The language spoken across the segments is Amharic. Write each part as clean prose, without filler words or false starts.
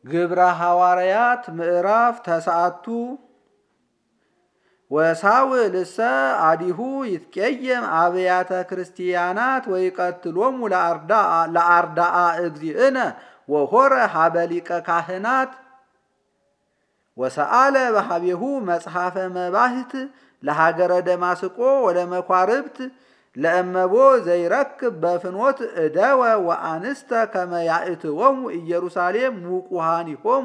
ግብረ ሐዋርያት ምዕራፍ ተስዓቱ ወሳውልሰ አዲሁ ይትቀየም አብያተ ክርስቲያናት ወይቀትሎሙ ለአርዳአ እግዚእነ ወሆረ ሀበ ሊቀ ካህናት ወሰአለ በሀቤሁ መጽሐፈ መባህት ለሀገረ ደማስቆ ወለመኳርብት ለእመቦ ዘይረክብ በፍኖት እደወ ወአንስተ ከመ ያእትዎሙ ኢየሩሳሌም ሙቁሃኒሆሙ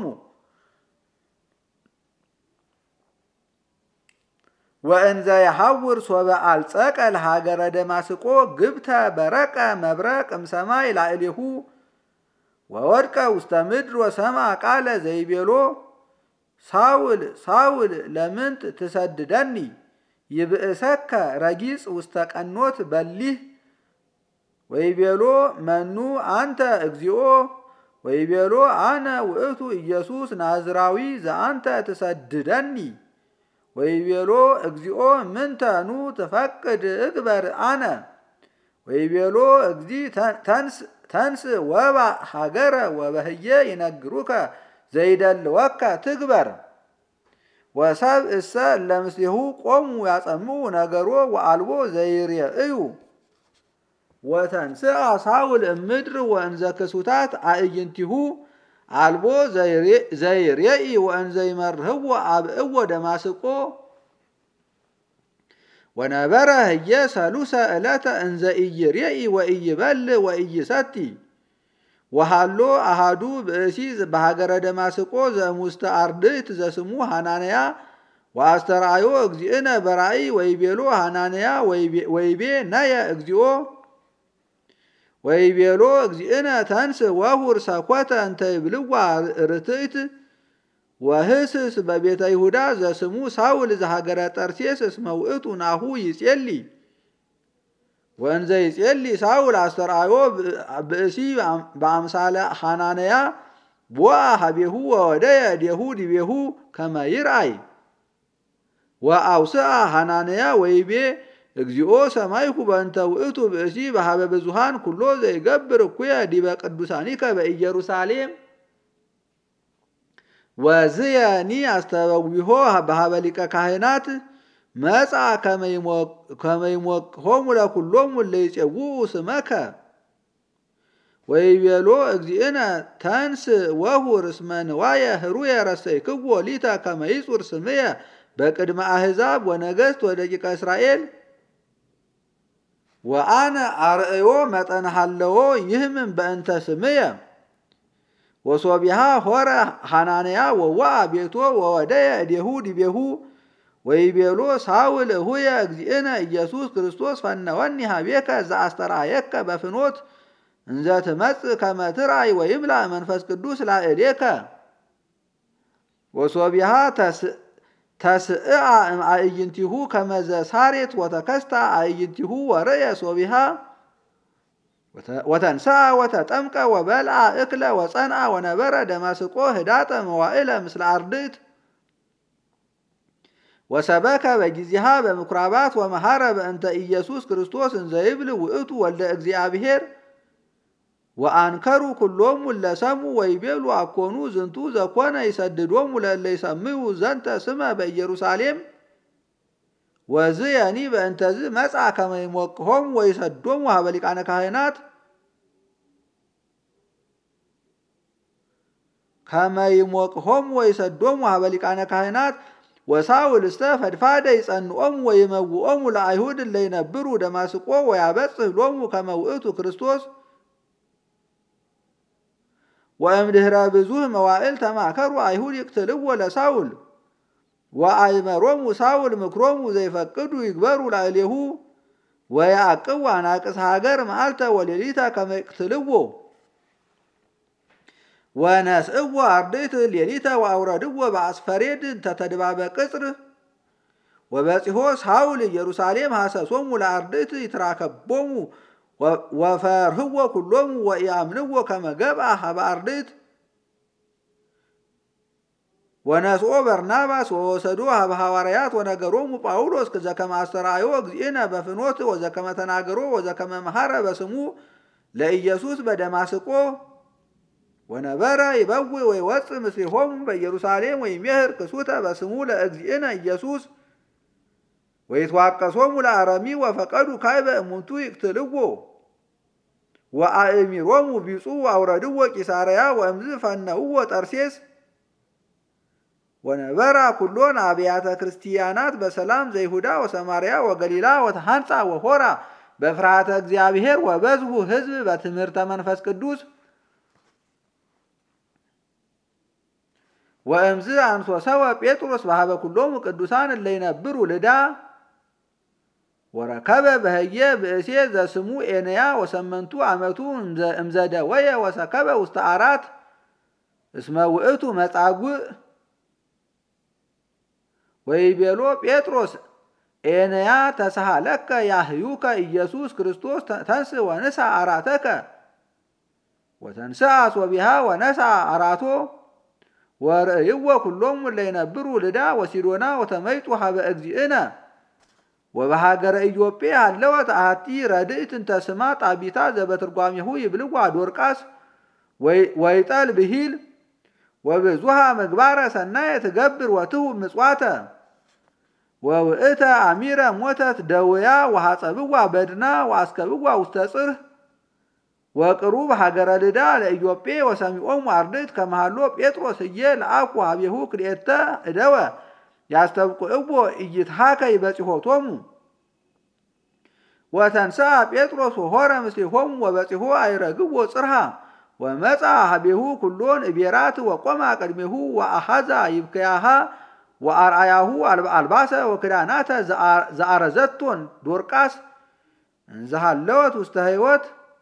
ወእንዘ የሐውር ሶበ አልጸቀ ለሀገረ ደማስቆ ግብተ በረቀ መብረቅ እምሰማይ ላዕሌሁ ወወድቀ ውስተ ምድር ወሰማ ቃለ ዘይቤሎ ሳውል ሳውል ለምንት ትሰድደኒ ይብእሰከ ረጊጽ ውስተ ቀኖት በሊህ ወይቤሎ መኑ አንተ እግዚኦ ወይቤሎ አነ ውእቱ ኢየሱስ ናዝራዊ ዘአንተ ትሰድደኒ ወይቤሎ እግዚኦ ምንተኑ ትፈቅድ እግበር አነ ወይቤሎ እግዚ ተንስ ወባ ሀገረ ወበህየ ይነግሩከ ዘይደልወከ ትግበር ወሰብ እሰ ለምስሌሁ ቆሙ ያጸምዑ ነገሮ ወአልቦ ዘይርእዩ ወተንስአ ሳውል እምድር ወእንዘ ክሱታት አእይንቲሁ አልቦ ዘይርኢ ወእንዘ ይመርህዎ አብእዎ ደማስቆ ወነበረ ህየ ሰሉሰ ዕለተ እንዘ ኢይርኢ ወኢይበልዕ ወኢይሰቲ ወሃሎ አሃዱ ብእሲ በሀገረ ደማስቆ ዘእሙስተ አርድእት ዘስሙ ሐናንያ ወአስተርአዮ እግዚእነ በራእይ ወይቤሎ ሐናንያ ወይቤ ነየ እግዚኦ ወይቤሎ እግዚእነ ተንስ ወሁር ሰኮተ እንተ ይብልዋ ርትዕት ወህስስ በቤተ ይሁዳ ዘስሙ ሳውል ዘሀገረ ጠርሴስ እስመ ውእቱ ናሁ ይጼሊ ወእንዘ ይጼሊ ሳውል አስተርአዮ ብእሲ በአምሳለ ሐናንያ ቦአ ሀቤሁ ወወደየ እዴሁ ዲቤሁ ከመ ይርአይ ወአውስአ ሐናንያ ወይቤ እግዚኦ ሰማይኩ በእንተ ውእቱ ብእሲ በሀበ ብዙሃን ኩሎ ዘይገብር እኩየ ዲበ ቅዱሳኒከ በኢየሩሳሌም ወዝየኒ አስተበዊሆ በሀበ ሊቀ ካህናት መጻ ከመ ይሞቅሆሙ ለኩሎሙ ለይጼውኡ ስመከ ወይቤሎ እግዚእነ ተንስ ወሁር እስመ ንዋየ ህሩየ ረሰይክዎ ሊተ ከመ ይጹር ስምየ በቅድመ አሕዛብ ወነገሥት ወደቂቀ እስራኤል ወአነ አርእዮ መጠነ ሃለዎ ይህምን በእንተ ስምየ ወሶቢሃ ሆረ ሐናንያ ወዋአ ቤቶ ወወደየ እዴሁ ዲቤሁ ወይቤሎ ሳውል እሁየ እግዚእነ ኢየሱስ ክርስቶስ ፈነወኒ ሀቤከ ዘአስተርአየከ በፍኖት እንዘ ትመጽእ ከመ ትርአይ ወይምላእ መንፈስ ቅዱስ ላዕሌከ ወሶቢሃ ተስእአ እምአእይንቲሁ ከመ ዘሳሬት ወተከስታ አእይንቲሁ ወርእየ ሶቢሃ ወተንሥአ ወተጠምቀ ወበልዐ እክለ ወጸንዐ ወነበረ ደማስቆ ህዳጠ መዋዕለ ምስለ አርድእት ወሰበከ በጊዜሃ በምኩራባት ወመሃረ በእንተ ኢየሱስ ክርስቶስ እንዘ ይብል ውእቱ ወልደ እግዚአብሔር ወአንከሩ ኩሎሙ ለሰሙ ወይቤሉ አኮኑ ዝንቱ ዘኮነ ይሰድዶሙ ለእለ ይሰምዑ ዘንተ ስመ በኢየሩሳሌም ወዝየኒ በእንተዝ መጻ ከመ ይሞቅሆሙ ወይሰዶሙ ሀበ ሊቃነ ካህናት ወሳውል እስተ ፈድፋደ ይጸንዖሙ ወይመውዖሙ ለአይሁድ እለ ይነብሩ ደማስቆ ወያበጽሕ ሎሙ ከመ ውእቱ ክርስቶስ ወእምድኅረ ብዙኅ መዋዕል ተማከሩ አይሁድ ይቅትልዎ ለሳውል ወአእመሮሙ ሳውል ምክሮሙ ዘይፈቅዱ ይግበሩ ላዕሌሁ ወያዕቅቡ አናቅጽ ሀገር መዓልተ ወሌሊተ ከመ ይቅትልዎ ወነስእዎ አርድእት ሌሊተ ወአውረድዎ በአስፈሬድ ተተድባበ ቅጽር ወበጺሖ ሳውል ኢየሩሳሌም ሐሰሶሙ ለአርድእት ይትራከቦሙ ወፈርህዎ ኩሎሙ ወኢአምንዎ ከመ ገብአ ሀበ አርድእት ወነስኦ በርናባስ ወወሰዶ ሀበ ሐዋርያት ወነገሮሙ ጳውሎስ ዘከመ አስተርአዮ እግዚእነ በፍኖት ወዘከመ ተናገሮ ወዘከመ መሃረ በስሙ ለኢየሱስ በደማስቆ ወነበረ ይበውእ ወይወፅእ ምስሌሆሙ በኢየሩሳሌም ወይሜህር ክሱተ በስሙ ለእግዚእነ ኢየሱስ ወይትዋቀሶሙ ለአረሚ ወፈቀዱ ካይበ እሙንቱ ይቅትልዎ ወአእሚሮሙ ቢጹ አውረድዎ ቂሳርያ ወእምዝ ፈነውዎ ጠርሴስ ወነበራ ኩሎን አብያተ ክርስቲያናት በሰላም ዘይሁዳ ወሰማርያ ወገሊላ ወተሐንጻ ወሆራ በፍርሃተ እግዚአብሔር ወበዝሁ ሕዝብ በትምህርተ መንፈስ ቅዱስ ወእምዝ አንሶ ሰወ ጴጥሮስ በሀበ ኩሎሙ ቅዱሳን እለ ይነብሩ ልዳ ወረከበ በህየ ብእሴ ዘስሙ ኤንያ ወሰመንቱ ዓመቱ እምዘደወየ ወሰከበ ውስተ አራት እስመ ውእቱ መጻጉዕ ወይቤሎ ጴጥሮስ ኤንያ ተሳሃለከ ያህዩከ ኢየሱስ ክርስቶስ ተንስ ወንሳ አራተከ ወተንስአ ሶቢሃ ወነሳ አራቶ ወርእይዎ ኩሎሙ እለ ይነብሩ ልዳ ወሲዶና ወተመይጡ ሀበ እግዚእነ ወበሃገረ ኢዮጴ ሃለወት አሐቲ ረድእት እንተ ስማ ጣቢታ ዘበትርጓሜሁ ይብልዋ ዶርቃስ ወይጠል ብሂል ወብዙሃ ምግባረ ሰናየ ትገብር ወትሁብ ምጽዋተ ወውእተ አሚረ ሞተት ደውያ ወሐጸብዋ በድና ወአስከብዋ ውስተ ጽርህ ወቅሩብ ሀገረ ልዳ ለኢዮጴ ወሰሚዖሙ አርድእት ከመሃሎ ጴጥሮስ እየ ለአኩ ሀቤሁ ክልኤተ እደወ ያስተብቁዕዎ ኢይትሃከይ በጺሖቶሙ ወተንሥአ ጴጥሮስ ወሖረ ምስሌሆሙ ወበጺሖ አይረግቦ ጽርሃ ወመጻ ሀቤሁ ኩሎን እቤራት ወቆማ ቅድሜሁ ወአሐዛ ይብከያሃ ወአርአያሁ አልባሰ ወክዳናተ ዘአረዘቶን ዶርቃስ እንዘሃለወት ውስተ ሕይወት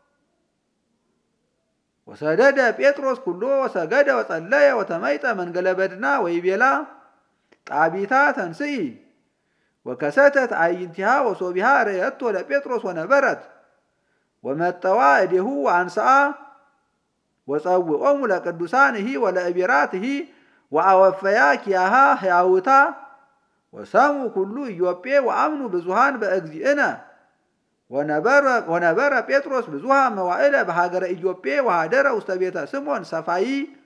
ወሰደደ ጴጥሮስ ኩሎ ወሰገደ ወጸለየ ወተመይጠ መንገለ በድና ወይቤላ ጣቢታ ተንስኢ ወከሰተት አዕይንቲሃ ወሶቢሃ ርእየቶ ለጴጥሮስ ወነበረት ወመጠዋ እዴሁ ወአንስአ ወጸውዖሙ ለቅዱሳንሂ ወለእቤራትሂ ወአወፈያ ኪያሃ ሕያውታ ወሰሙ ኩሉ ኢዮጴ ወአምኑ ብዙሃን በእግዚእነ ወነበረ ጴጥሮስ ብዙሃ መዋዕለ በሀገረ ኢዮጴ ወሃደረ ውስተ ቤተ ስምዖን ሰፋይ